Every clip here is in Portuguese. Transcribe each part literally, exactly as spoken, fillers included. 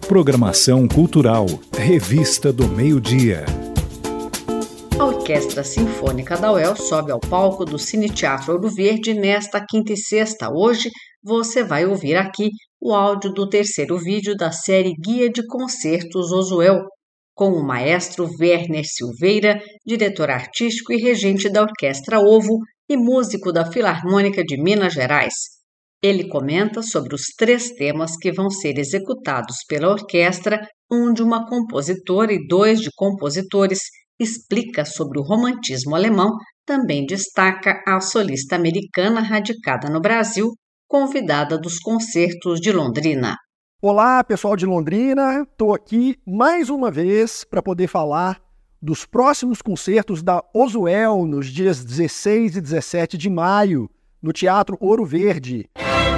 Programação Cultural, Revista do Meio-Dia. A Orquestra Sinfônica da U E L sobe ao palco do Cine Teatro Ouro Verde nesta quinta e sexta. Hoje você vai ouvir aqui o áudio do terceiro vídeo da série Guia de Concertos Ozuel, com o maestro Werner Silveira, diretor artístico e regente da Orquestra Ovo e músico da Filarmônica de Minas Gerais. Ele comenta sobre os três temas que vão ser executados pela orquestra, um de uma compositora e dois de compositores, explica sobre o romantismo alemão, também destaca a solista americana radicada no Brasil, convidada dos concertos de Londrina. Olá, pessoal de Londrina, estou aqui mais uma vez para poder falar dos próximos concertos da Ozuel nos dias dezesseis e dezessete de maio, no Teatro Ouro Verde.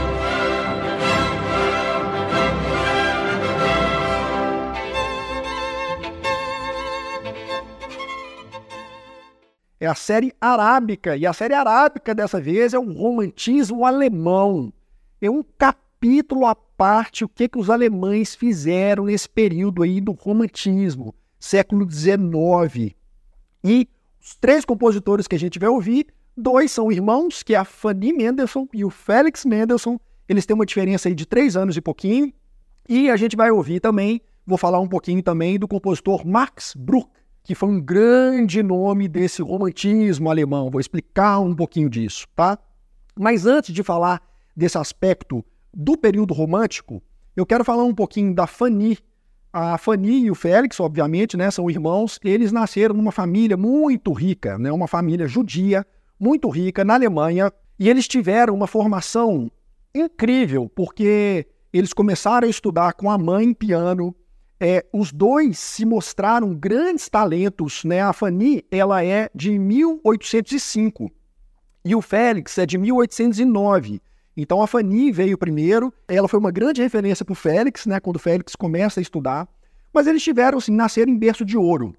É a série arábica, e a série arábica dessa vez é o romantismo alemão. É um capítulo à parte o que, que os alemães fizeram nesse período aí do romantismo, século dezenove. E os três compositores que a gente vai ouvir, dois são irmãos, que é a Fanny Mendelssohn e o Felix Mendelssohn. Eles têm uma diferença aí de três anos e pouquinho. E a gente vai ouvir também, vou falar um pouquinho também do compositor Max Bruch, que foi um grande nome desse romantismo alemão. Vou explicar um pouquinho disso, tá? Mas antes de falar desse aspecto do período romântico, eu quero falar um pouquinho da Fanny. A Fanny e o Felix, obviamente, né, são irmãos. Eles nasceram numa família muito rica, né, uma família judia, muito rica, na Alemanha. E eles tiveram uma formação incrível, porque eles começaram a estudar com a mãe piano. É, os dois se mostraram grandes talentos, né? A Fanny, ela é de mil oitocentos e cinco e o Felix é de mil oitocentos e nove. Então a Fanny veio primeiro, ela foi uma grande referência para o Felix, né? Quando o Felix começa a estudar, mas eles tiveram, assim, nasceram em berço de ouro.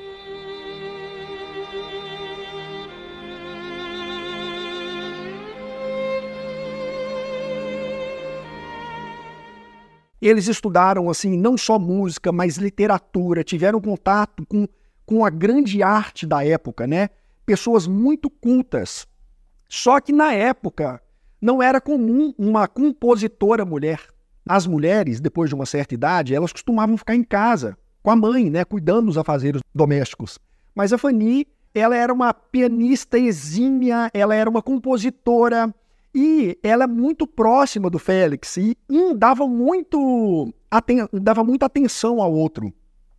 Eles estudaram, assim, não só música, mas literatura, tiveram contato com, com a grande arte da época, né? Pessoas muito cultas. Só que na época não era comum uma compositora mulher. As mulheres, depois de uma certa idade, elas costumavam ficar em casa com a mãe, né? Cuidando dos afazeres domésticos. Mas a Fanny, ela era uma pianista exímia, ela era uma compositora. E ela é muito próxima do Felix e um dava, muito aten- dava muita atenção ao outro.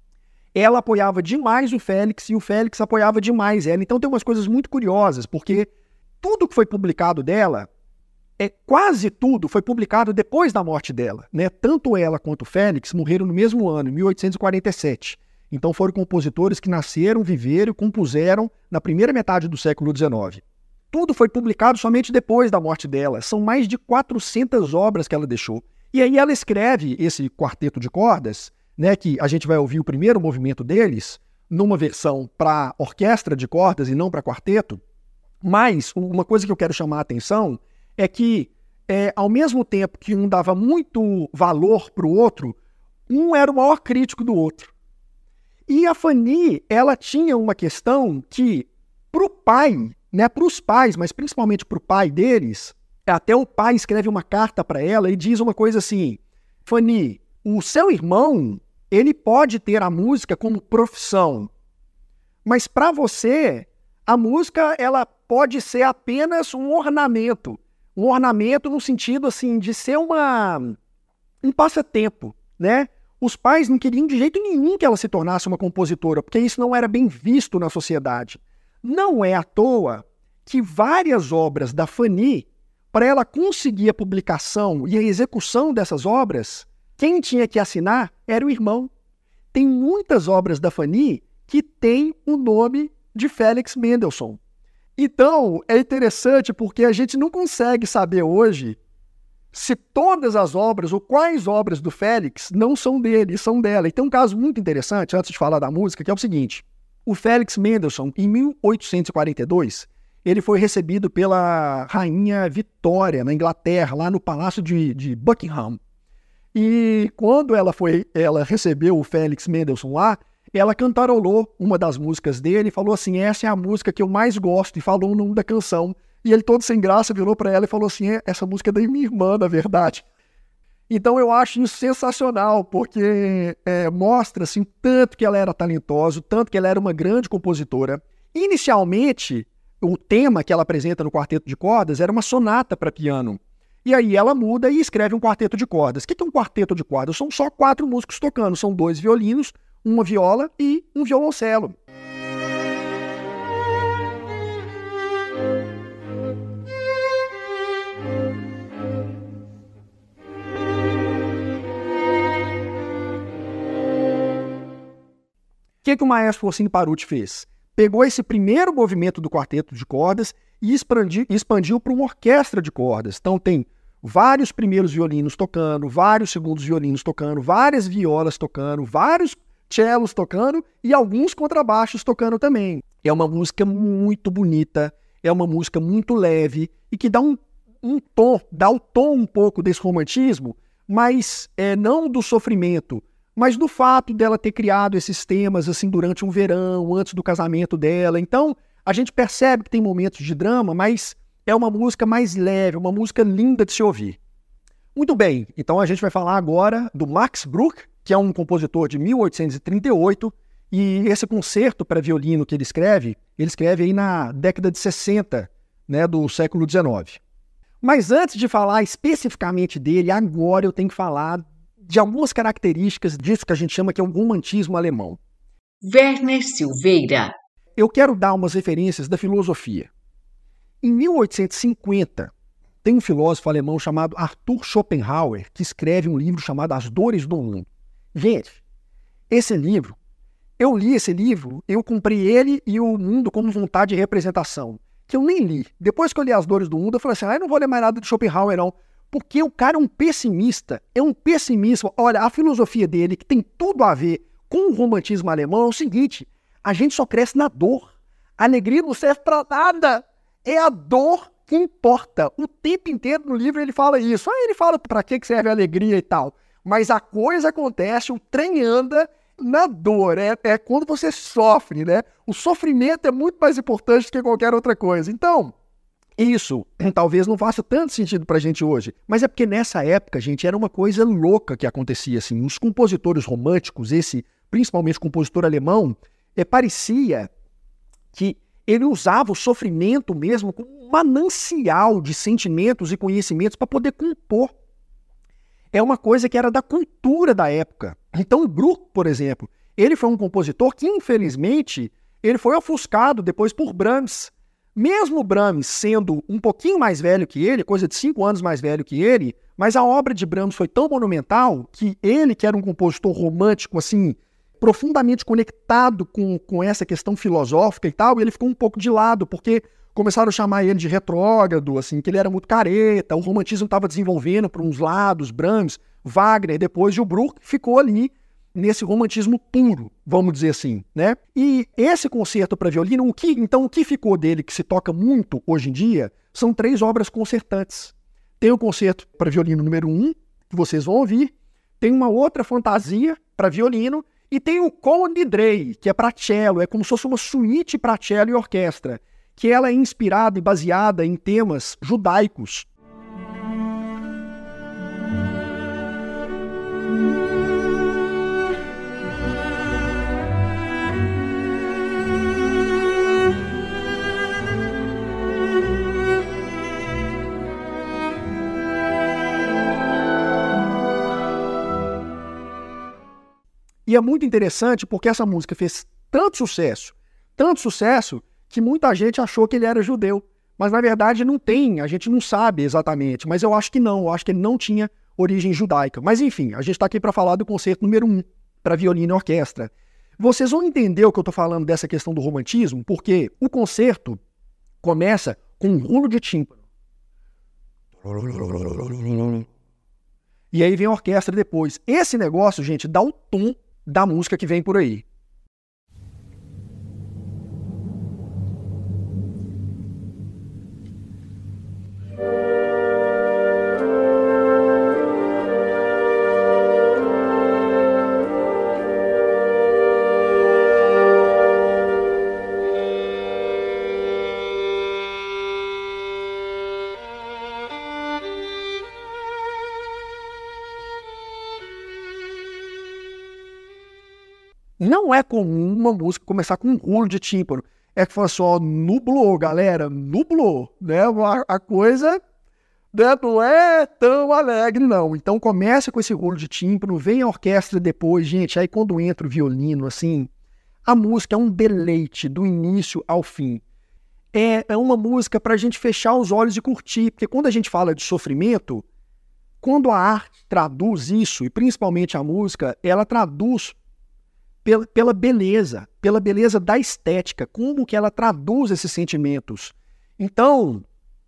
Ela apoiava demais o Felix e o Felix apoiava demais ela. Então tem umas coisas muito curiosas, porque tudo que foi publicado dela, é, quase tudo foi publicado depois da morte dela, né? Tanto ela quanto o Felix morreram no mesmo ano, em mil oitocentos e quarenta e sete. Então foram compositores que nasceram, viveram e compuseram na primeira metade do século dezenove. Tudo foi publicado somente depois da morte dela. São mais de quatrocentas obras que ela deixou. E aí ela escreve esse quarteto de cordas, né, que a gente vai ouvir o primeiro movimento deles, numa versão para orquestra de cordas e não para quarteto. Mas uma coisa que eu quero chamar a atenção é que, é, ao mesmo tempo que um dava muito valor para o outro, um era o maior crítico do outro. E a Fanny, ela tinha uma questão que, para o pai, né, para os pais, mas principalmente para o pai deles, até o pai escreve uma carta para ela e diz uma coisa assim: Fanny, o seu irmão, ele pode ter a música como profissão, mas para você, a música, ela pode ser apenas um ornamento, um ornamento no sentido, assim, de ser uma, um passatempo, né? Os pais não queriam de jeito nenhum que ela se tornasse uma compositora, porque isso não era bem visto na sociedade. Não é à toa que várias obras da Fanny, para ela conseguir a publicação e a execução dessas obras, quem tinha que assinar era o irmão. Tem muitas obras da Fanny que têm o nome de Felix Mendelssohn. Então, é interessante porque a gente não consegue saber hoje se todas as obras ou quais obras do Felix não são dele, são dela. E tem um caso muito interessante, antes de falar da música, que é o seguinte: o Felix Mendelssohn, em mil oitocentos e quarenta e dois, ele foi recebido pela rainha Vitória, na Inglaterra, lá no Palácio de, de Buckingham. E quando ela foi, ela recebeu o Félix Mendelssohn lá, ela cantarolou uma das músicas dele e falou assim, essa é a música que eu mais gosto, e falou o nome da canção. E ele todo sem graça virou para ela e falou assim, essa música é da minha irmã, na verdade. Então eu acho isso sensacional, porque é, mostra assim, tanto que ela era talentosa, tanto que ela era uma grande compositora. Inicialmente, o tema que ela apresenta no quarteto de cordas era uma sonata para piano. E aí ela muda e escreve um quarteto de cordas. O que é um quarteto de cordas? São só quatro músicos tocando, são dois violinos, uma viola e um violoncelo. O que, que o maestro Orsini Paruti fez? Pegou esse primeiro movimento do quarteto de cordas e expandiu, expandiu para uma orquestra de cordas. Então tem vários primeiros violinos tocando, vários segundos violinos tocando, várias violas tocando, vários cellos tocando e alguns contrabaixos tocando também. É uma música muito bonita, é uma música muito leve e que dá um, um tom, dá o tom um pouco desse romantismo, mas é, não do sofrimento, mas do fato dela ter criado esses temas assim durante um verão, antes do casamento dela. Então, a gente percebe que tem momentos de drama, mas é uma música mais leve, uma música linda de se ouvir. Muito bem, então a gente vai falar agora do Max Bruch, que é um compositor de mil oitocentos e trinta e oito, e esse concerto para violino que ele escreve, ele escreve aí na década de sessenta, né, do século dezenove. Mas antes de falar especificamente dele, agora eu tenho que falar de algumas características disso que a gente chama que é o romantismo alemão. Werner Silveira. Eu quero dar umas referências da filosofia. Em mil oitocentos e cinquenta, tem um filósofo alemão chamado Arthur Schopenhauer que escreve um livro chamado As Dores do Mundo. Gente, esse livro, eu li esse livro, eu comprei ele e o Mundo como Vontade e Representação, que eu nem li. Depois que eu li As Dores do Mundo, eu falei assim, ah, eu não vou ler mais nada de Schopenhauer não, porque o cara é um pessimista, é um pessimista. Olha, a filosofia dele, que tem tudo a ver com o romantismo alemão, é o seguinte, a gente só cresce na dor. A alegria não serve pra nada. É a dor que importa. O tempo inteiro no livro ele fala isso. Aí ele fala pra que serve a alegria e tal. Mas a coisa acontece, o trem anda na dor. É, é quando você sofre, né? O sofrimento é muito mais importante do que qualquer outra coisa. Então, isso talvez não faça tanto sentido pra gente hoje. Mas é porque nessa época, gente, era uma coisa louca que acontecia, assim. Os compositores românticos, esse, principalmente compositor alemão, é, parecia que ele usava o sofrimento mesmo como um manancial de sentimentos e conhecimentos para poder compor. É uma coisa que era da cultura da época. Então o Bruch, por exemplo, ele foi um compositor que, infelizmente, ele foi ofuscado depois por Brahms. Mesmo Brahms sendo um pouquinho mais velho que ele, coisa de cinco anos mais velho que ele, mas a obra de Brahms foi tão monumental que ele, que era um compositor romântico, assim, profundamente conectado com, com essa questão filosófica e tal, e ele ficou um pouco de lado, porque começaram a chamar ele de retrógrado, assim, que ele era muito careta, o romantismo estava desenvolvendo para uns lados, Brahms, Wagner, depois, e o Bruch ficou ali nesse romantismo puro, vamos dizer assim, né? E esse concerto para violino, o que, então o que ficou dele, que se toca muito hoje em dia, são três obras concertantes. Tem o concerto para violino número um, que vocês vão ouvir, tem uma outra fantasia para violino, e tem o Kol Nidrei, que é para cello, é como se fosse uma suíte para cello e orquestra, que ela é inspirada e baseada em temas judaicos. E é muito interessante porque essa música fez tanto sucesso, tanto sucesso, que muita gente achou que ele era judeu. Mas na verdade não tem, a gente não sabe exatamente. Mas eu acho que não, eu acho que ele não tinha origem judaica. Mas enfim, a gente está aqui para falar do concerto número um, para violino e orquestra. Vocês vão entender o que eu estou falando dessa questão do romantismo, porque o concerto começa com um rulo de tímpano. E aí vem a orquestra depois. Esse negócio, gente, dá o tom da música que vem por aí. Não é comum uma música começar com um rolo de tímpano. É que fala só, nublou, galera, nublou, né? A, a coisa, né, não é tão alegre, não. Então começa com esse rolo de tímpano, vem a orquestra depois, gente, aí quando entra o violino, assim, a música é um deleite do início ao fim. É, é uma música para a gente fechar os olhos e curtir, porque quando a gente fala de sofrimento, quando a arte traduz isso, e principalmente a música, ela traduz pela, pela beleza, pela beleza da estética, como que ela traduz esses sentimentos. Então,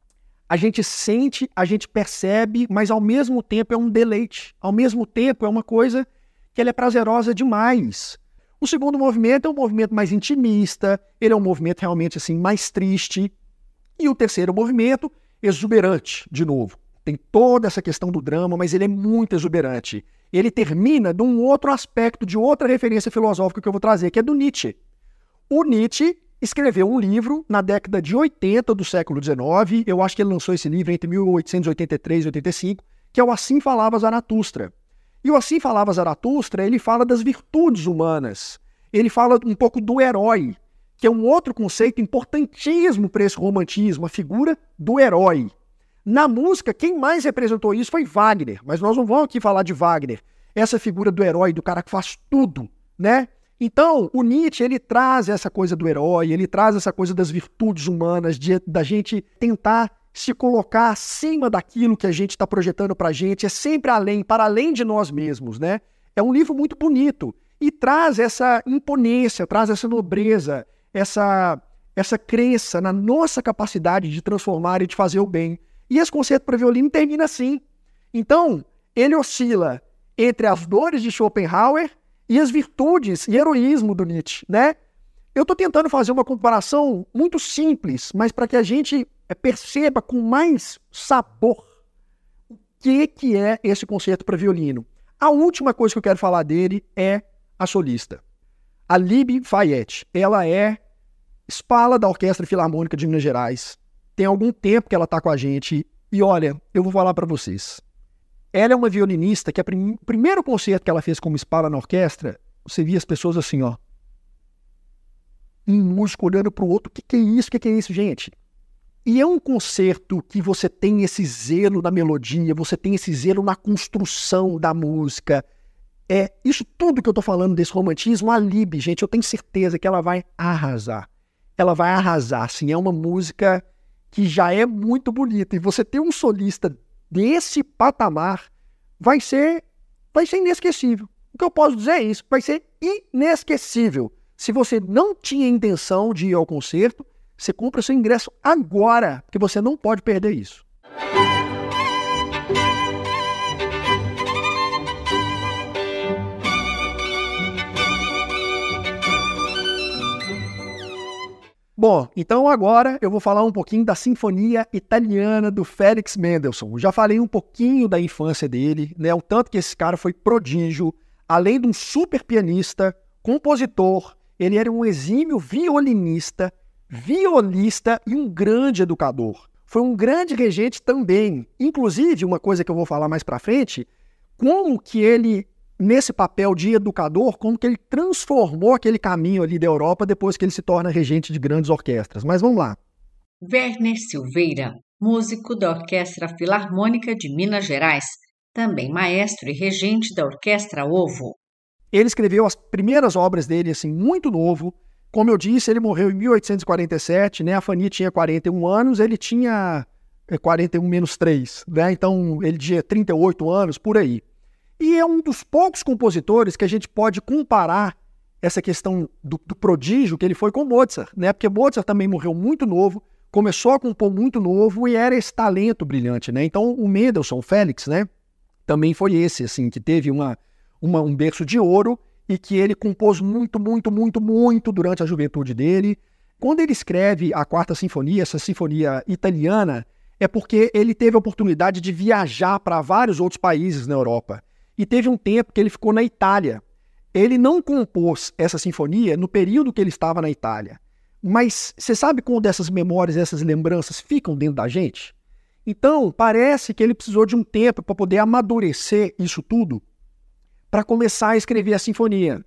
a gente sente, a gente percebe, mas ao mesmo tempo é um deleite, ao mesmo tempo é uma coisa que ela é prazerosa demais. O segundo movimento é um movimento mais intimista, ele é um movimento realmente assim mais triste. E o terceiro movimento, exuberante, de novo. Tem toda essa questão do drama, mas ele é muito exuberante. Ele termina de um outro aspecto, de outra referência filosófica que eu vou trazer, que é do Nietzsche. O Nietzsche escreveu um livro na década de oitenta do século dezenove, eu acho que ele lançou esse livro entre mil oitocentos e oitenta e três e oitenta e cinco, que é o Assim Falava Zaratustra. E o Assim Falava Zaratustra, ele fala das virtudes humanas. Ele fala um pouco do herói, que é um outro conceito importantíssimo para esse romantismo, a figura do herói. Na música, quem mais representou isso foi Wagner, mas nós não vamos aqui falar de Wagner, essa figura do herói, do cara que faz tudo, né? Então, o Nietzsche, ele traz essa coisa do herói, ele traz essa coisa das virtudes humanas, de, da gente tentar se colocar acima daquilo que a gente está projetando para a gente, é sempre além, para além de nós mesmos, né? É um livro muito bonito e traz essa imponência, traz essa nobreza, essa, essa crença na nossa capacidade de transformar e de fazer o bem. E esse concerto para violino termina assim. Então, ele oscila entre as dores de Schopenhauer e as virtudes e heroísmo do Nietzsche, né? Eu estou tentando fazer uma comparação muito simples, mas para que a gente perceba com mais sabor o que, que é esse concerto para violino. A última coisa que eu quero falar dele é a solista. A Libby Fayette. Ela é espala da Orquestra Filarmônica de Minas Gerais. Tem algum tempo que ela está com a gente. E olha, eu vou falar para vocês. Ela é uma violinista que prim... o primeiro concerto que ela fez como espala na orquestra, você via as pessoas assim, ó. Um músico olhando para o outro. O que, que é isso? O que, que é isso, gente? E é um concerto que você tem esse zelo na melodia, você tem esse zelo na construção da música. É isso tudo que eu estou falando desse romantismo, a Libby, gente, eu tenho certeza que ela vai arrasar. Ela vai arrasar, sim. É uma música que já é muito bonita. E você ter um solista desse patamar vai ser, vai ser inesquecível. O que eu posso dizer é isso, vai ser inesquecível. Se você não tinha intenção de ir ao concerto, você compra seu ingresso agora, porque você não pode perder isso. Bom, então agora eu vou falar um pouquinho da Sinfonia Italiana do Félix Mendelssohn. Eu já falei um pouquinho da infância dele, né? O tanto que esse cara foi prodígio, além de um super pianista, compositor, ele era um exímio violinista, violista e um grande educador. Foi um grande regente também. Inclusive, uma coisa que eu vou falar mais pra frente, como que ele, nesse papel de educador, como que ele transformou aquele caminho ali da Europa depois que ele se torna regente de grandes orquestras. Mas vamos lá. Werner Silveira, músico da Orquestra Filarmônica de Minas Gerais, também maestro e regente da Orquestra Ovo. Ele escreveu as primeiras obras dele assim muito novo. Como eu disse, ele morreu em mil oitocentos e quarenta e sete, né? A Fanny tinha quarenta e um anos, ele tinha quarenta e um menos três, né? Então ele tinha trinta e oito anos, por aí. E é um dos poucos compositores que a gente pode comparar essa questão do, do prodígio que ele foi com Mozart, né? Porque Mozart também morreu muito novo, começou a compor muito novo e era esse talento brilhante, né? Então o Mendelssohn, o Félix, né? Também foi esse, assim, que teve uma, uma, um berço de ouro e que ele compôs muito, muito, muito, muito durante a juventude dele. Quando ele escreve a Quarta Sinfonia, essa sinfonia italiana, é porque ele teve a oportunidade de viajar para vários outros países na Europa. E teve um tempo que ele ficou na Itália. Ele não compôs essa sinfonia no período que ele estava na Itália. Mas você sabe quando essas memórias, essas lembranças ficam dentro da gente? Então, parece que ele precisou de um tempo para poder amadurecer isso tudo, para começar a escrever a sinfonia.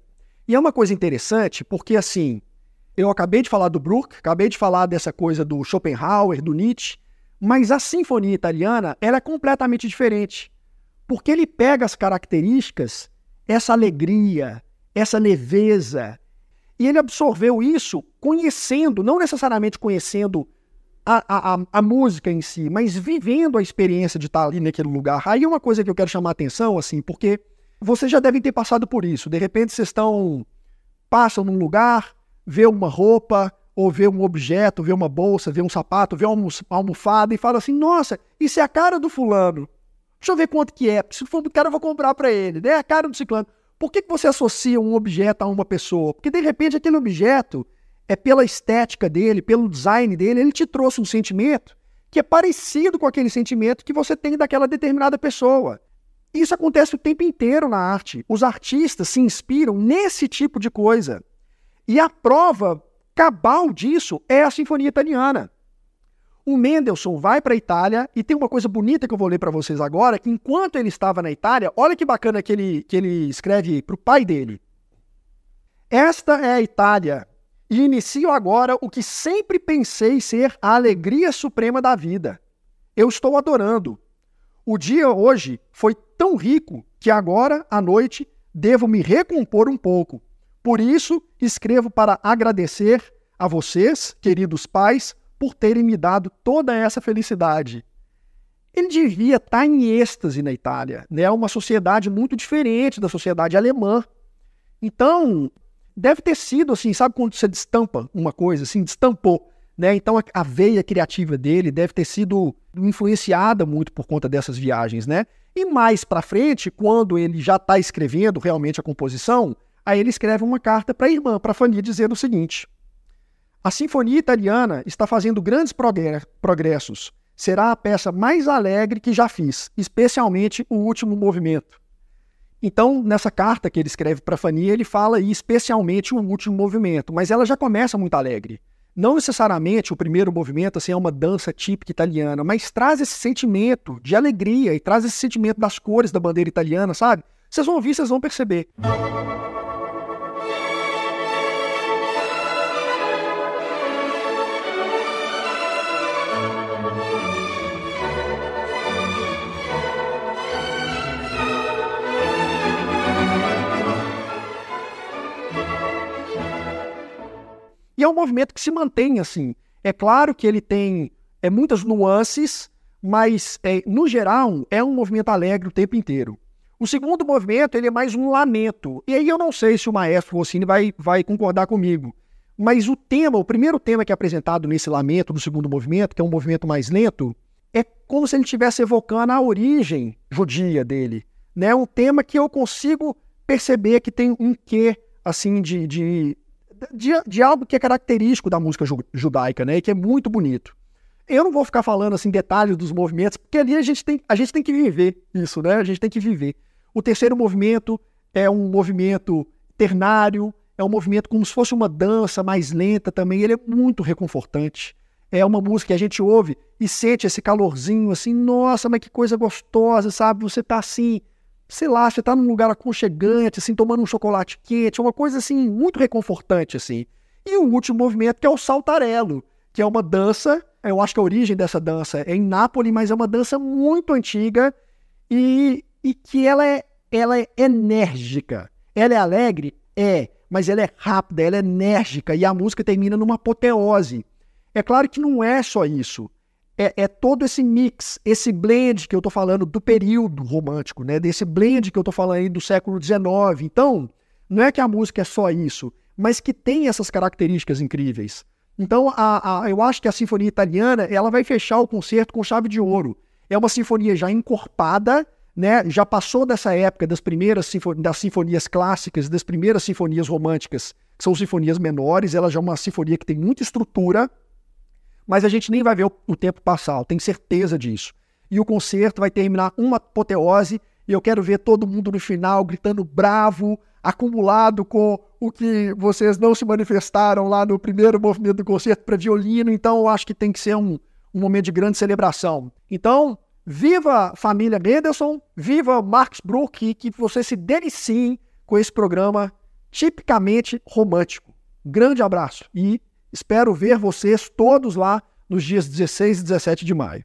E é uma coisa interessante porque, assim, eu acabei de falar do Bruch, acabei de falar dessa coisa do Schopenhauer, do Nietzsche, mas a Sinfonia Italiana ela é completamente diferente, porque ele pega as características, essa alegria, essa leveza, e ele absorveu isso conhecendo, não necessariamente conhecendo a, a, a música em si, mas vivendo a experiência de estar ali naquele lugar. Aí é uma coisa que eu quero chamar a atenção, assim, porque vocês já devem ter passado por isso. De repente vocês estão, passam num lugar, vê uma roupa, ou vê um objeto, vê uma bolsa, vê um sapato, vê uma almofada e fala assim, nossa, isso é a cara do fulano. Deixa eu ver quanto que é, se for do cara eu vou comprar para ele, né? É a cara do ciclano. Por que que você associa um objeto a uma pessoa? Porque de repente aquele objeto é pela estética dele, pelo design dele, ele te trouxe um sentimento que é parecido com aquele sentimento que você tem daquela determinada pessoa. Isso acontece o tempo inteiro na arte. Os artistas se inspiram nesse tipo de coisa. E a prova cabal disso é a Sinfonia Italiana. O Mendelssohn vai para a Itália e tem uma coisa bonita que eu vou ler para vocês agora, que enquanto ele estava na Itália, olha que bacana que ele, que ele escreve para o pai dele. Esta é a Itália, e inicio agora o que sempre pensei ser a alegria suprema da vida. Eu estou adorando. O dia hoje foi tão rico que agora, à noite, devo me recompor um pouco. Por isso, escrevo para agradecer a vocês, queridos pais, por terem me dado toda essa felicidade. Ele devia estar em êxtase na Itália, né? Uma sociedade muito diferente da sociedade alemã. Então, deve ter sido assim, sabe quando você destampa uma coisa, assim, destampou, né? Então a, a veia criativa dele deve ter sido influenciada muito por conta dessas viagens, né? E mais para frente, quando ele já está escrevendo realmente a composição, aí ele escreve uma carta para a irmã, para a Fanny, dizendo o seguinte: a Sinfonia Italiana está fazendo grandes progressos. Será a peça mais alegre que já fiz, especialmente o último movimento. Então, nessa carta que ele escreve para a Fanny, ele fala aí especialmente o último movimento, mas ela já começa muito alegre. Não necessariamente o primeiro movimento assim, é uma dança típica italiana, mas traz esse sentimento de alegria e traz esse sentimento das cores da bandeira italiana, sabe? Vocês vão ouvir, vocês vão perceber. E é um movimento que se mantém assim. É claro que ele tem é, muitas nuances, mas, é, no geral, é um movimento alegre o tempo inteiro. O segundo movimento ele é mais um lamento. E aí eu não sei se o maestro Rossini vai, vai concordar comigo. Mas o tema, o primeiro tema que é apresentado nesse lamento, no segundo movimento, que é um movimento mais lento, é como se ele estivesse evocando a origem judia dele. Né? Um tema que eu consigo perceber que tem um quê assim, de... de De, de algo que é característico da música ju- judaica, né, e que é muito bonito. Eu não vou ficar falando assim detalhes dos movimentos, porque ali a gente tem, a gente tem que viver isso, né? A gente tem que viver. O terceiro movimento é um movimento ternário, é um movimento como se fosse uma dança mais lenta também, ele é muito reconfortante. É uma música que a gente ouve e sente esse calorzinho assim, nossa, mas que coisa gostosa, sabe? Você tá assim... sei lá, você tá num lugar aconchegante, assim, tomando um chocolate quente, uma coisa, assim, muito reconfortante, assim. E o último movimento, que é o saltarello, que é uma dança, eu acho que a origem dessa dança é em Nápoles, mas é uma dança muito antiga e, e que ela é, ela é enérgica. Ela é alegre? É, mas ela é rápida, ela é enérgica e a música termina numa apoteose. É claro que não é só isso. É, é todo esse mix, esse blend que eu tô falando do período romântico, né? Desse blend que eu tô falando aí do século dezenove. Então, não é que a música é só isso, mas que tem essas características incríveis. Então, a, a, eu acho que a Sinfonia Italiana ela vai fechar o concerto com chave de ouro. É uma sinfonia já encorpada, né? Já passou dessa época das primeiras sinfon- das sinfonias clássicas, das primeiras sinfonias românticas, que são sinfonias menores. Ela já é uma sinfonia que tem muita estrutura, mas a gente nem vai ver o, o tempo passar, eu tenho certeza disso. E o concerto vai terminar uma apoteose, e eu quero ver todo mundo no final gritando bravo, acumulado com o que vocês não se manifestaram lá no primeiro movimento do concerto para violino, então eu acho que tem que ser um, um momento de grande celebração. Então, viva a família Mendelssohn, viva Max Bruch, e que vocês se deliciem com esse programa tipicamente romântico. Grande abraço e espero ver vocês todos lá nos dias dezesseis e dezessete de maio.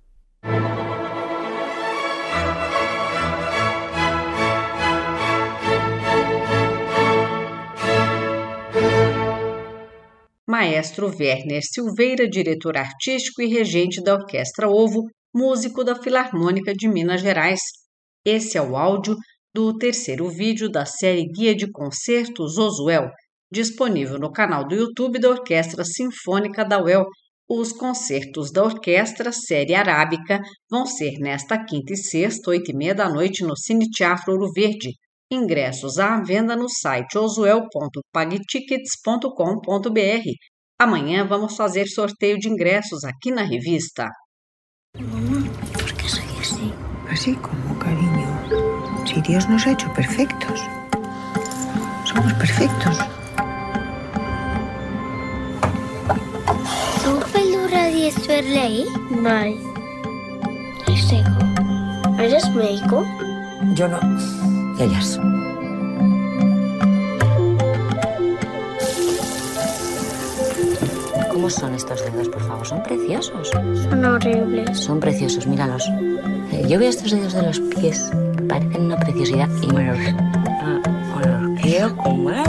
Maestro Werner Silveira, diretor artístico e regente da Orquestra Ovo, músico da Filarmônica de Minas Gerais. Esse é o áudio do terceiro vídeo da série Guia de Concertos Ozuel, disponível no canal do YouTube da Orquestra Sinfônica da U E L. Os concertos da orquestra série arábica vão ser nesta quinta e sexta, oito e meia da noite, no Cine Teatro Ouro Verde. Ingressos à venda no site ozuel ponto pagtickets ponto com ponto br. Amanhã vamos fazer sorteio de ingressos aqui na revista. Mamá, ¿por qué soy así? Así como, cariño. Si Dios nos ha hecho perfectos. Somos perfectos. Tu pelo radies verlei? Vai. Es seco. ¿Eres médico? Yo no. Ellas. ¿Cómo son estos dedos, por favor? Son preciosos. Son horribles. Son preciosos, míralos. Eh, yo veo estos dedos de los pies, parecen una preciosidad y me los, ah, me los quiero comer.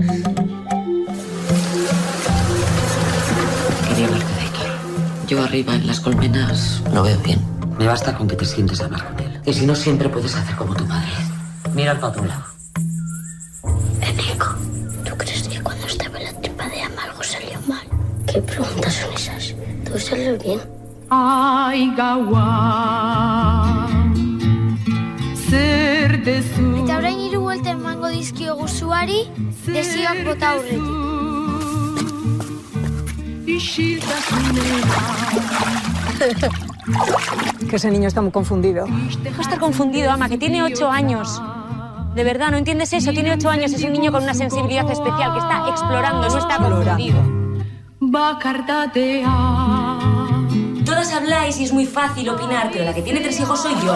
Quería hablarte de Héctor. Yo arriba en las colmenas lo veo bien. Me basta con que te sientes a hablar con él. Y si no, siempre puedes hacer como tu madre. Mira al tu lado. Eneco, ¿tú crees que cuando estaba en la tripa de Ama algo salió mal? ¿Qué preguntas son esas? ¿Todo salió bien? Ay, gaua, zer dezu. Eta orain hiru buelta emango dizkiogu zuari, desioak bota aurretik. Que ese niño está muy confundido. Deja de estar confundido, Ama, que tiene ocho años. De verdad, ¿no entiendes eso? Tiene ocho años, es un niño con una sensibilidad especial que está explorando, no está confundido. Todas habláis y es muy fácil opinar, pero la que tiene tres hijos soy yo.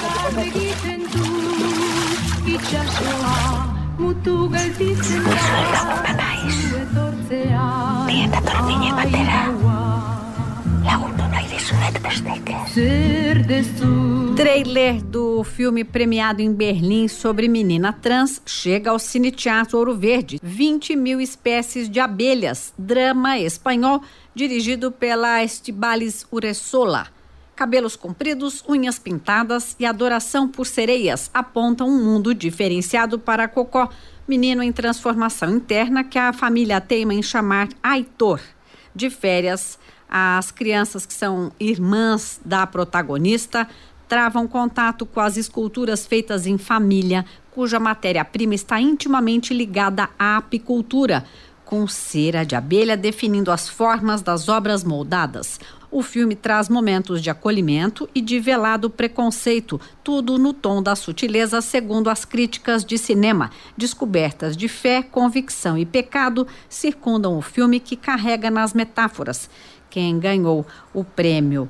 Trailer do filme premiado em Berlim sobre menina trans chega ao Cine Teatro Ouro Verde. vinte mil espécies de abelhas, drama espanhol, dirigido pela Estíbaliz Urresola. Cabelos compridos, unhas pintadas e adoração por sereias apontam um mundo diferenciado para Cocó, menino em transformação interna que a família teima em chamar Aitor. De férias, as crianças que são irmãs da protagonista travam contato com as esculturas feitas em família, cuja matéria-prima está intimamente ligada à apicultura, com cera de abelha definindo as formas das obras moldadas. O filme traz momentos de acolhimento e de velado preconceito, tudo no tom da sutileza, segundo as críticas de cinema. Descobertas de fé, convicção e pecado circundam o filme, que carrega nas metáforas. Quem ganhou o prêmio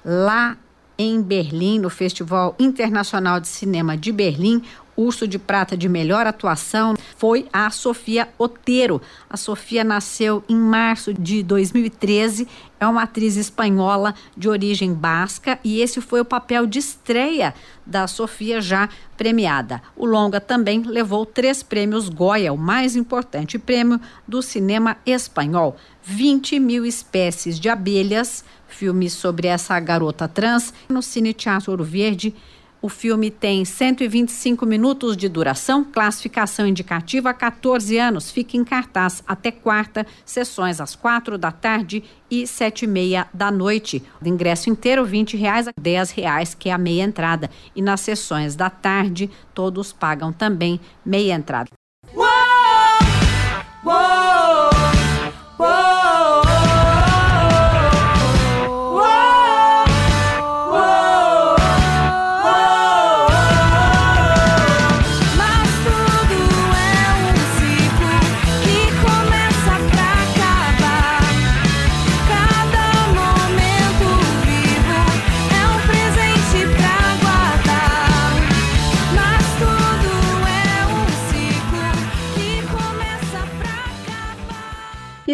lá em Berlim, no Festival Internacional de Cinema de Berlim, Urso de Prata de melhor atuação, foi a Sofia Otero. A Sofia nasceu em março de dois mil e treze, é uma atriz espanhola de origem basca e esse foi o papel de estreia da Sofia, já premiada. O longa também levou três prêmios Goya, o mais importante prêmio do cinema espanhol. vinte mil espécies de abelhas, filme sobre essa garota trans, no Cine Teatro Ouro Verde. O filme tem cento e vinte e cinco minutos de duração, classificação indicativa catorze anos. Fica em cartaz até quarta, sessões às quatro da tarde e sete e meia da noite. O ingresso inteiro, vinte reais, dez reais, que é a meia entrada. E nas sessões da tarde, todos pagam também meia entrada. Uou! Uou! Uou!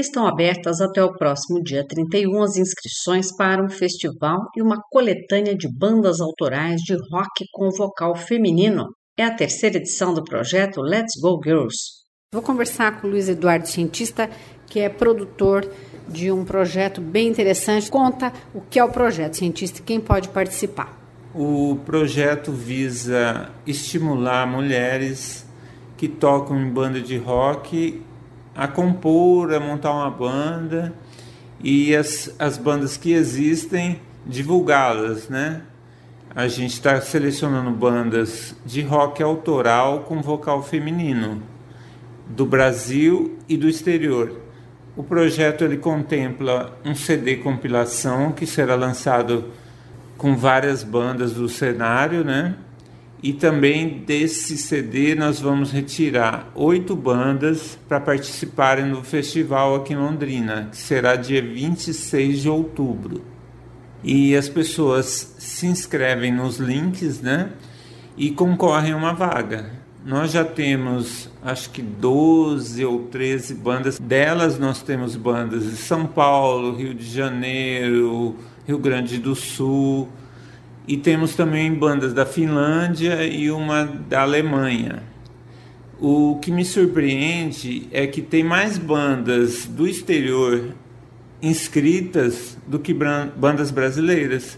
estão abertas até o próximo dia trinta e um as inscrições para um festival e uma coletânea de bandas autorais de rock com vocal feminino. É a terceira edição do projeto Let's Go Girls. Vou conversar com o Luiz Eduardo, cientista, que é produtor de um projeto bem interessante. Conta o que é o projeto, cientista, e quem pode participar. O projeto visa estimular mulheres que tocam em banda de rock a compor, a montar uma banda e as, as bandas que existem, divulgá-las, né? A gente está selecionando bandas de rock autoral com vocal feminino do Brasil e do exterior. O projeto ele contempla um C D compilação que será lançado com várias bandas do cenário, né? E também desse C D nós vamos retirar oito bandas para participarem do festival aqui em Londrina, que será dia vinte e seis de outubro. E as pessoas se inscrevem nos links, né? E concorrem a uma vaga. Nós já temos, acho que doze ou treze bandas. Delas nós temos bandas de São Paulo, Rio de Janeiro, Rio Grande do Sul. E temos também bandas da Finlândia e uma da Alemanha. O que me surpreende é que tem mais bandas do exterior inscritas do que bandas brasileiras.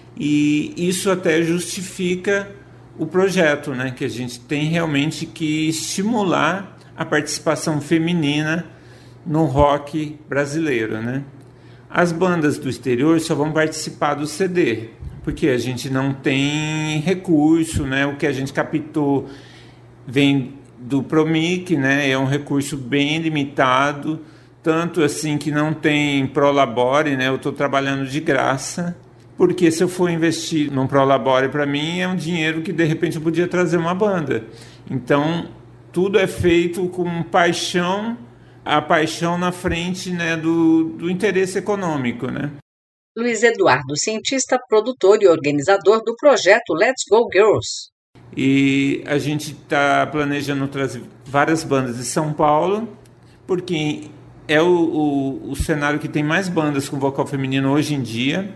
E isso até justifica o projeto, né? Que a gente tem realmente que estimular a participação feminina no rock brasileiro, né? As bandas do exterior só vão participar do C D, porque a gente não tem recurso, né? O que a gente captou vem do Promic, né? É um recurso bem limitado, tanto assim que não tem Prolabore, né? Eu estou trabalhando de graça, porque se eu for investir num Prolabore, para mim é um dinheiro que de repente eu podia trazer uma banda. Então, tudo é feito com paixão, a paixão na frente, né, do, do interesse econômico, né? Luiz Eduardo, cientista, produtor e organizador do projeto Let's Go Girls. E a gente está planejando trazer várias bandas de São Paulo, porque é o, o, o cenário que tem mais bandas com vocal feminino hoje em dia,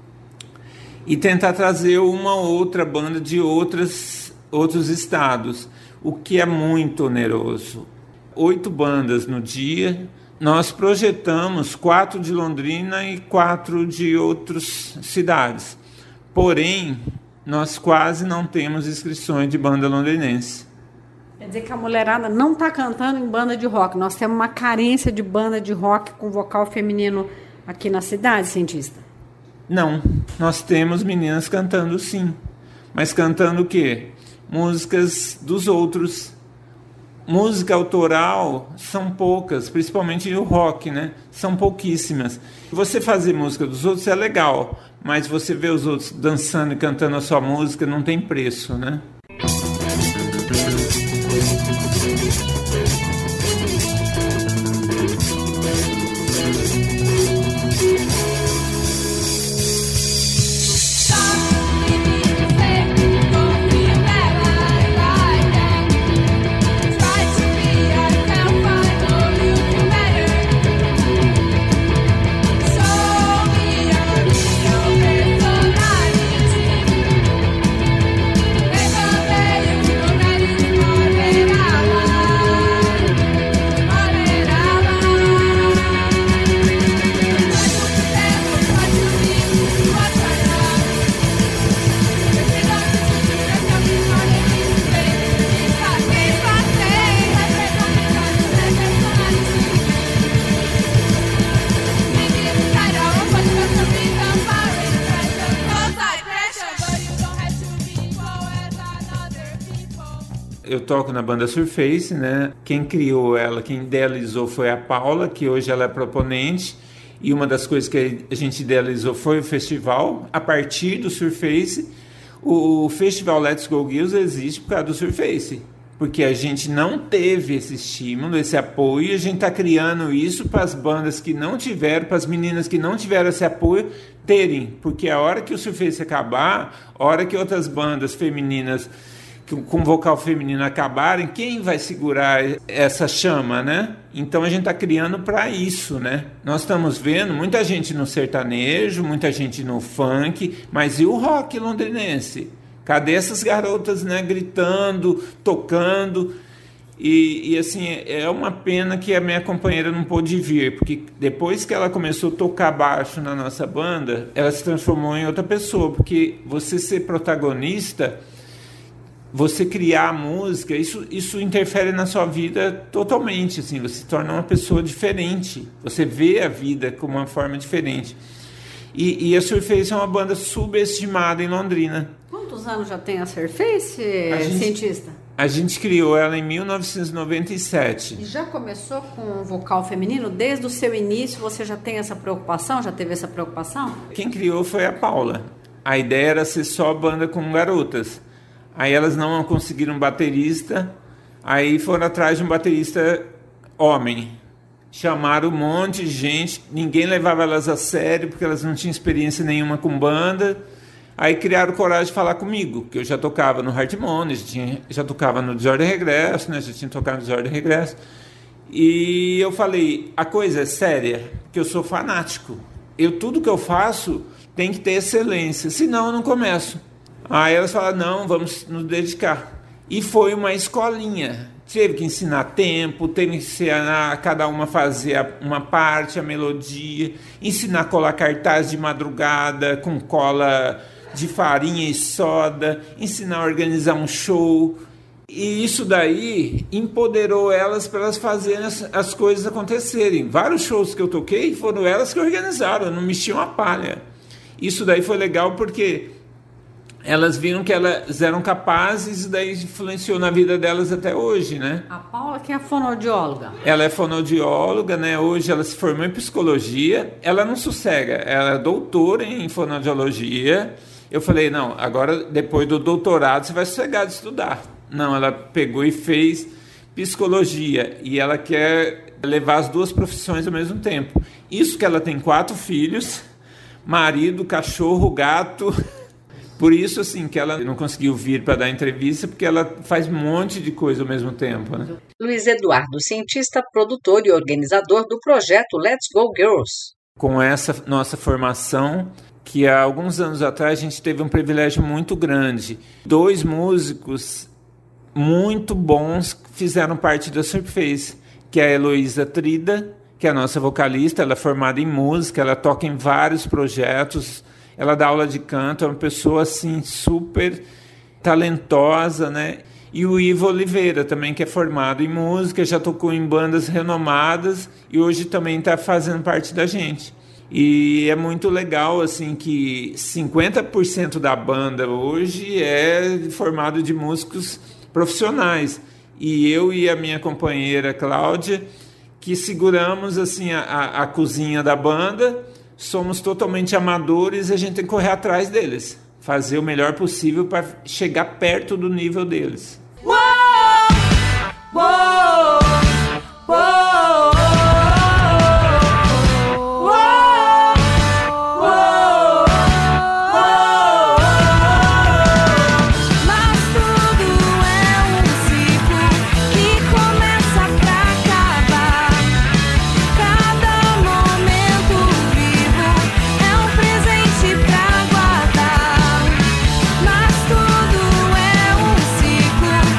e tentar trazer uma ou outra banda de outras, outros estados, o que é muito oneroso. Oito bandas no dia. Nós projetamos quatro de Londrina e quatro de outras cidades. Porém, nós quase não temos inscrições de banda londrinense. Quer dizer que a mulherada não está cantando em banda de rock. Nós temos uma carência de banda de rock com vocal feminino aqui na cidade, cientista? Não, nós temos meninas cantando sim. Mas cantando o quê? Músicas dos outros. Música autoral são poucas, principalmente o rock, né? São pouquíssimas. Você fazer música dos outros é legal, mas você ver os outros dançando e cantando a sua música não tem preço, né? Eu toco na banda Surface, né? Quem criou ela, quem idealizou foi a Paula, que hoje ela é proponente. E uma das coisas que a gente idealizou foi o festival. A partir do Surface, o festival Let's Go Girls existe por causa do Surface. Porque a gente não teve esse estímulo, esse apoio, e a gente está criando isso para as bandas que não tiveram, para as meninas que não tiveram esse apoio, terem. Porque a hora que o Surface acabar, a hora que outras bandas femininas com vocal feminino acabarem, quem vai segurar essa chama, né? Então a gente está criando para isso, né? Nós estamos vendo muita gente no sertanejo, muita gente no funk, mas e o rock londrinense? Cadê essas garotas, né, gritando, tocando? E, e assim, é uma pena que a minha companheira não pôde vir, porque depois que ela começou a tocar baixo na nossa banda, ela se transformou em outra pessoa, porque você ser protagonista, você criar a música, isso, isso interfere na sua vida totalmente, assim, você se torna uma pessoa diferente, você vê a vida como uma forma diferente. E, e a Surface é uma banda subestimada em Londrina. Quantos anos já tem a Surface, a gente, cientista? A gente criou ela em mil novecentos e noventa e sete. E já começou com vocal feminino? Desde o seu início você já tem essa preocupação? Já teve essa preocupação? Quem criou foi a Paula. A ideia era ser só banda com garotas. Aí elas não conseguiram um baterista, aí foram atrás de um baterista homem. Chamaram um monte de gente, ninguém levava elas a sério, porque elas não tinham experiência nenhuma com banda. Aí criaram coragem de falar comigo, que eu já tocava no Hartmony, já, tinha, já tocava no Desordem e Regresso, né? Já tinha tocado no Desordem e Regresso. E eu falei, a coisa é séria, que eu sou fanático. Eu, tudo que eu faço tem que ter excelência, senão eu não começo. Aí elas falaram, não, vamos nos dedicar. E foi uma escolinha. Teve que ensinar tempo, teve que ensinar cada uma a fazer uma parte, a melodia, ensinar a colar cartaz de madrugada com cola de farinha e soda, ensinar a organizar um show. E isso daí empoderou elas para elas fazerem as, as coisas acontecerem. Vários shows que eu toquei foram elas que organizaram, eu não mexi uma palha. Isso daí foi legal porque elas viram que elas eram capazes e daí influenciou na vida delas até hoje, né? A Paula, que é a fonoaudióloga. Ela é fonoaudióloga, né? Hoje ela se formou em psicologia. Ela não sossega, ela é doutora em fonoaudiologia. Eu falei, não, agora depois do doutorado você vai sossegar de estudar. Não, ela pegou e fez psicologia e ela quer levar as duas profissões ao mesmo tempo. Isso que ela tem quatro filhos, marido, cachorro, gato... Por isso, assim, que ela não conseguiu vir para dar entrevista, porque ela faz um monte de coisa ao mesmo tempo, né? Luiz Eduardo, cientista, produtor e organizador do projeto Let's Go Girls. Com essa nossa formação, que há alguns anos atrás a gente teve um privilégio muito grande. Dois músicos muito bons fizeram parte da Surface, que é a Heloísa Trida, que é a nossa vocalista, ela é formada em música, ela toca em vários projetos. Ela dá aula de canto, é uma pessoa assim super talentosa, né? E o Ivo Oliveira também, que é formado em música, já tocou em bandas renomadas e hoje também está fazendo parte da gente. E é muito legal assim que cinquenta por cento da banda hoje é formado de músicos profissionais. E eu e a minha companheira Cláudia, que seguramos assim a, a, a cozinha da banda. Somos totalmente amadores e a gente tem que correr atrás deles. Fazer o melhor possível para chegar perto do nível deles. Uou! Uou! Uou! Tudo é um ciclo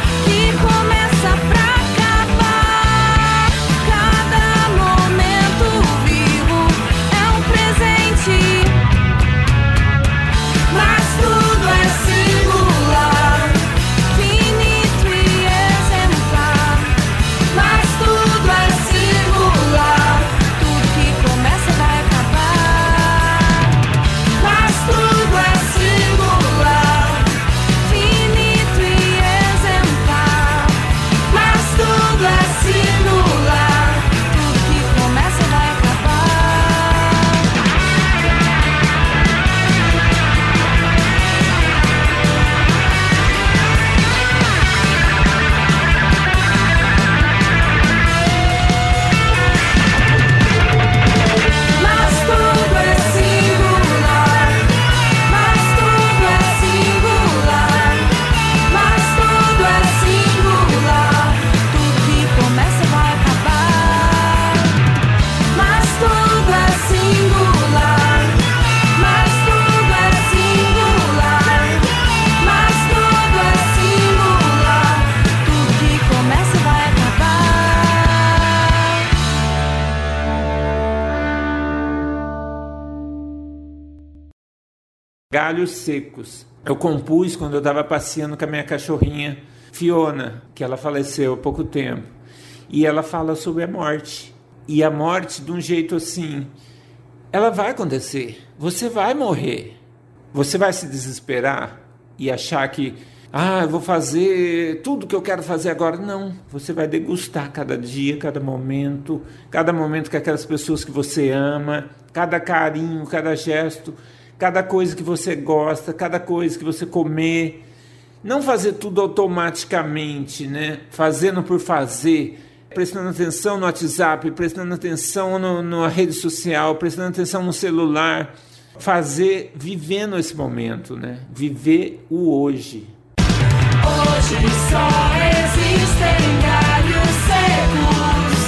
Galhos Secos. Eu compus quando eu estava passeando com a minha cachorrinha Fiona, que ela faleceu há pouco tempo. E ela fala sobre a morte. E a morte de um jeito assim, ela vai acontecer. Você vai morrer. Você vai se desesperar e achar que, ah, eu vou fazer tudo que eu quero fazer agora. Não, você vai degustar cada dia, cada momento, cada momento com aquelas pessoas que você ama, cada carinho, cada gesto, cada coisa que você gosta, cada coisa que você comer. Não fazer tudo automaticamente, né? Fazendo por fazer, prestando atenção no WhatsApp, prestando atenção no, na rede social, prestando atenção no celular. Fazer, vivendo esse momento, né? Viver o hoje. Hoje só existem galhos secos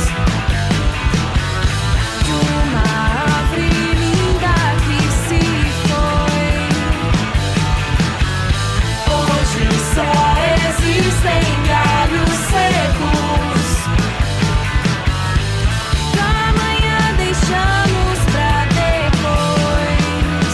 de uma árvore linda que se foi. Hoje só existem galhos secos que amanhã deixamos pra depois.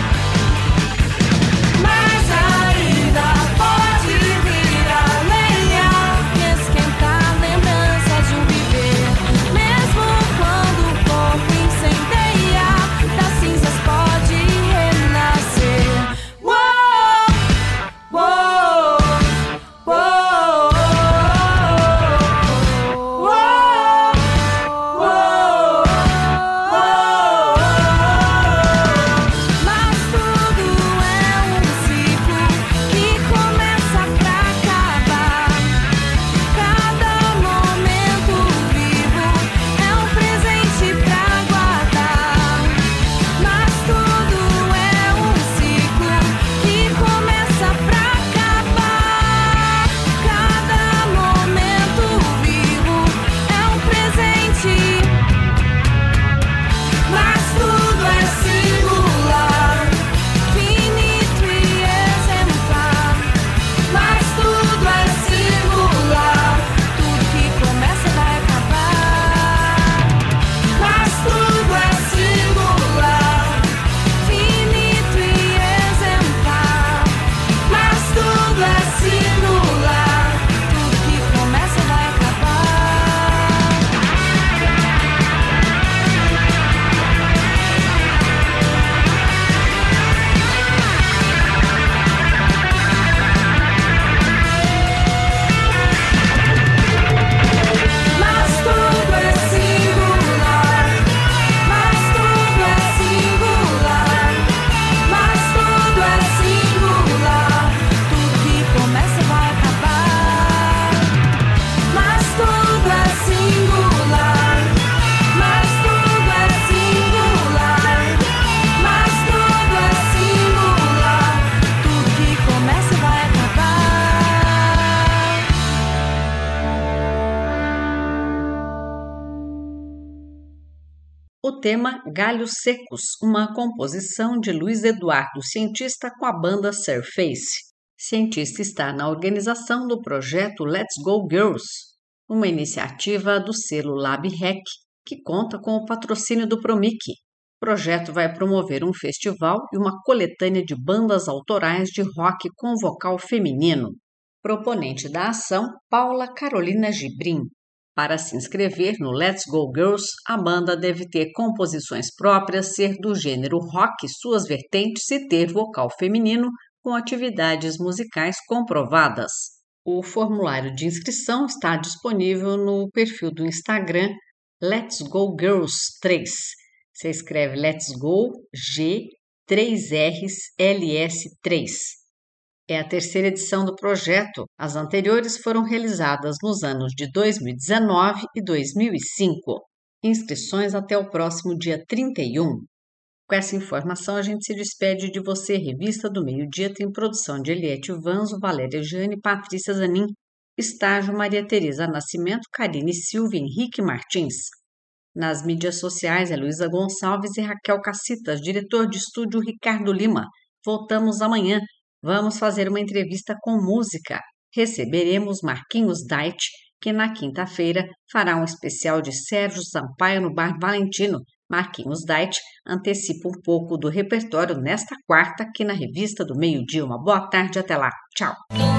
Mas ainda pode vir a lenha e esquentar lembranças de um viver. Mesmo quando o corpo incendeia, das cinzas pode renascer. Uou, uou, uou, uou, uou, uou. Mas tudo é um ciclo que começa pra acabar. Cada momento vivo é um presente pra guardar. Mas tudo é um ciclo que começa pra acabar. Cada momento vivo é um presente. Mas tudo é singular, finito e exemplar. Mas tudo é singular, tudo que começa vai acabar. Mas tudo é singular, finito e exemplar. Mas tudo é singular, tudo que começa vai acabar. Mas tudo é singular, mas tudo é singular, mas tudo é singular, tudo que começa vai acabar. Mas tudo é singular, mas tudo é singular, mas tudo é singular, tudo que começa vai acabar. O tema Galhos Secos, uma composição de Luiz Eduardo Cientista com a banda Surface. Cientista está na organização do projeto Let's Go Girls, uma iniciativa do selo LabRec, que conta com o patrocínio do Promic. O projeto vai promover um festival e uma coletânea de bandas autorais de rock com vocal feminino. Proponente da ação, Paula Carolina Gibrim. Para se inscrever no Let's Go Girls, a banda deve ter composições próprias, ser do gênero rock e suas vertentes e ter vocal feminino com atividades musicais comprovadas. O formulário de inscrição está disponível no perfil do Instagram Let's Go Girls três. Você escreve Let's Go G três R's L S três. É a terceira edição do projeto. As anteriores foram realizadas nos anos de dois mil e dezenove e dois mil e cinco. Inscrições até o próximo dia trinta e um. Com essa informação, a gente se despede de você. Revista do Meio-Dia tem produção de Eliette Vanzo, Valéria Jane e Patrícia Zanin. Estágio Maria Tereza Nascimento, Karine Silva e Henrique Martins. Nas mídias sociais é Luísa Gonçalves e Raquel Cacitas, diretor de estúdio Ricardo Lima. Voltamos amanhã. Vamos fazer uma entrevista com música. Receberemos Marquinhos Dait, que na quinta-feira fará um especial de Sérgio Sampaio no Bar Valentino. Marquinhos Dait antecipa um pouco do repertório nesta quarta aqui na Revista do Meio Dia. Uma boa tarde, até lá. Tchau!